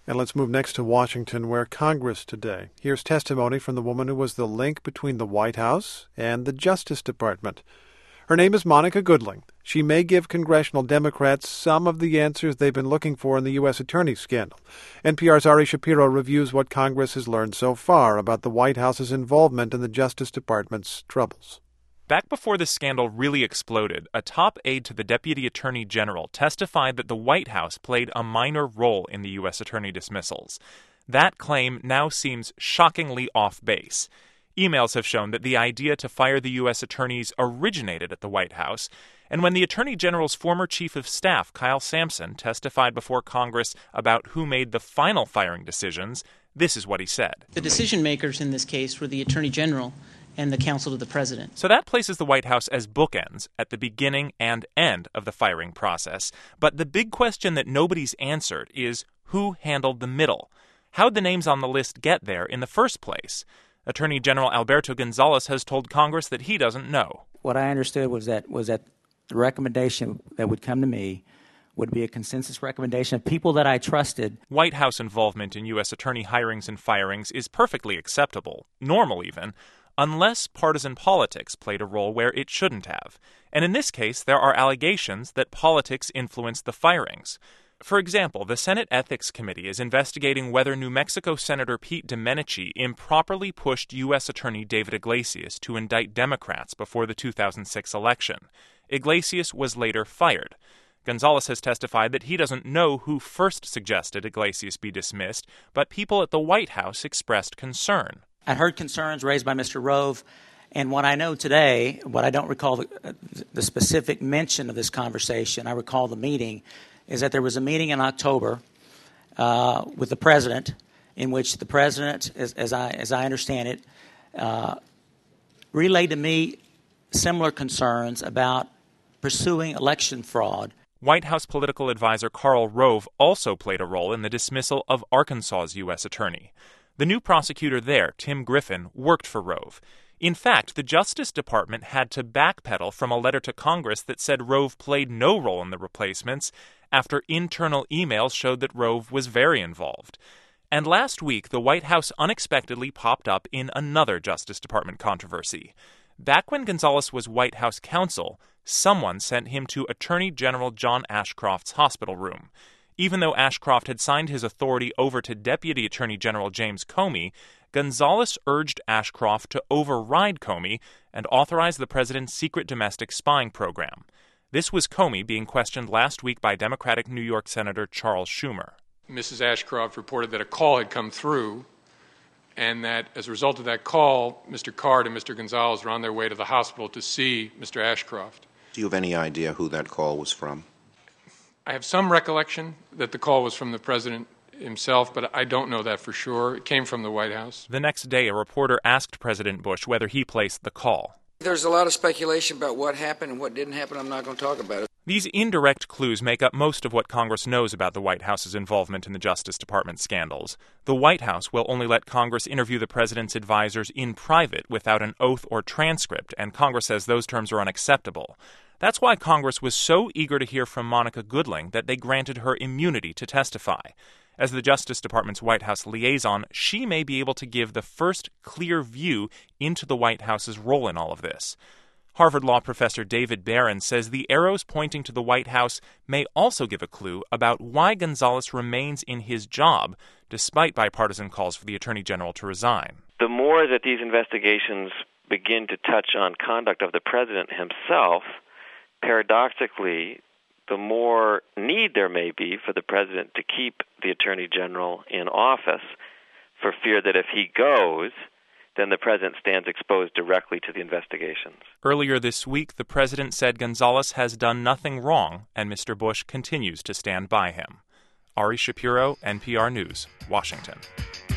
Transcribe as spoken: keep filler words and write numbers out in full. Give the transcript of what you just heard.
And let's move next to Washington, where Congress today hears testimony from the woman who was the link between the White House and the Justice Department. Her name is Monica Goodling. She may give congressional Democrats some of the answers they've been looking for in the U S attorney scandal. N P R's Ari Shapiro reviews what Congress has learned so far about the White House's involvement in the Justice Department's troubles. Back before the scandal really exploded, a top aide to the Deputy Attorney General testified that the White House played a minor role in the U S attorney dismissals. That claim now seems shockingly off base. Emails have shown that the idea to fire the U S attorneys originated at the White House, and when the Attorney General's former Chief of Staff, Kyle Sampson, testified before Congress about who made the final firing decisions, this is what he said. The decision makers in this case were the Attorney General and the counsel to the president. So that places the White House as bookends at the beginning and end of the firing process. But the big question that nobody's answered is who handled the middle? How'd the names on the list get there in the first place? Attorney General Alberto Gonzales has told Congress that he doesn't know. What I understood was that was that the recommendation that would come to me would be a consensus recommendation of people that I trusted. White House involvement in U S attorney hirings and firings is perfectly acceptable, normal even, unless partisan politics played a role where it shouldn't have. And in this case, there are allegations that politics influenced the firings. For example, the Senate Ethics Committee is investigating whether New Mexico Senator Pete Domenici improperly pushed U S Attorney David Iglesias to indict Democrats before the two thousand six election. Iglesias was later fired. Gonzales has testified that he doesn't know who first suggested Iglesias be dismissed, but people at the White House expressed concern. I heard concerns raised by Mister Rove, and what I know today, what I don't recall the, the specific mention of this conversation, I recall the meeting, is that there was a meeting in October uh, with the president in which the president, as, as, I, as I understand it, uh, relayed to me similar concerns about pursuing election fraud. White House political advisor Karl Rove also played a role in the dismissal of Arkansas's U S attorney. The new prosecutor there, Tim Griffin, worked for Rove. In fact, the Justice Department had to backpedal from a letter to Congress that said Rove played no role in the replacements after internal emails showed that Rove was very involved. And last week, the White House unexpectedly popped up in another Justice Department controversy. Back when Gonzales was White House counsel, someone sent him to Attorney General John Ashcroft's hospital room. Even though Ashcroft had signed his authority over to Deputy Attorney General James Comey, Gonzales urged Ashcroft to override Comey and authorize the president's secret domestic spying program. This was Comey being questioned last week by Democratic New York Senator Charles Schumer. Missus Ashcroft reported that a call had come through, and that as a result of that call, Mister Card and Mister Gonzales were on their way to the hospital to see Mister Ashcroft. Do you have any idea who that call was from? I have some recollection that the call was from the president himself, but I don't know that for sure. It came from the White House. The next day, a reporter asked President Bush whether he placed the call. There's a lot of speculation about what happened and what didn't happen. I'm not going to talk about it. These indirect clues make up most of what Congress knows about the White House's involvement in the Justice Department scandals. The White House will only let Congress interview the president's advisors in private without an oath or transcript, and Congress says those terms are unacceptable. That's why Congress was so eager to hear from Monica Goodling that they granted her immunity to testify. As the Justice Department's White House liaison, she may be able to give the first clear view into the White House's role in all of this. Harvard Law professor David Barron says the arrows pointing to the White House may also give a clue about why Gonzales remains in his job, despite bipartisan calls for the Attorney General to resign. The more that these investigations begin to touch on conduct of the president himself, paradoxically, the more need there may be for the president to keep the Attorney General in office, for fear that if he goes, then the president stands exposed directly to the investigations. Earlier this week, the president said Gonzales has done nothing wrong, and Mister Bush continues to stand by him. Ari Shapiro, N P R News, Washington.